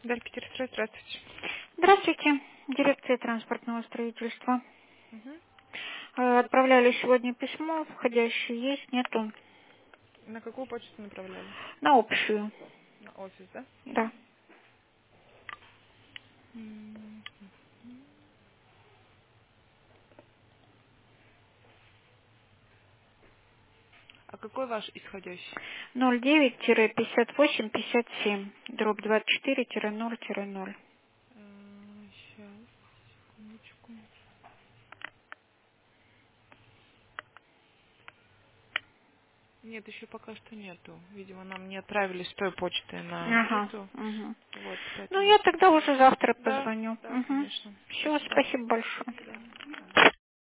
Дарья Питерстрой, здравствуйте. Здравствуйте, дирекция транспортного строительства. Мгм. Отправляли сегодня письмо, входящее есть, нету. На какую почту направляли? На общую, На офис, да? да. М. А какой ваш исходящий? 09-58-57, дробь 24-0-0. Сейчас, секундочку. Нет, еще пока что нету. Видимо, нам не отправили с той почты на Ага, эту. угу. Вот, Ну, поэтому... я тогда уже завтра Да, позвоню. да, Угу. конечно. Все, Спасибо. спасибо До большое. свидания.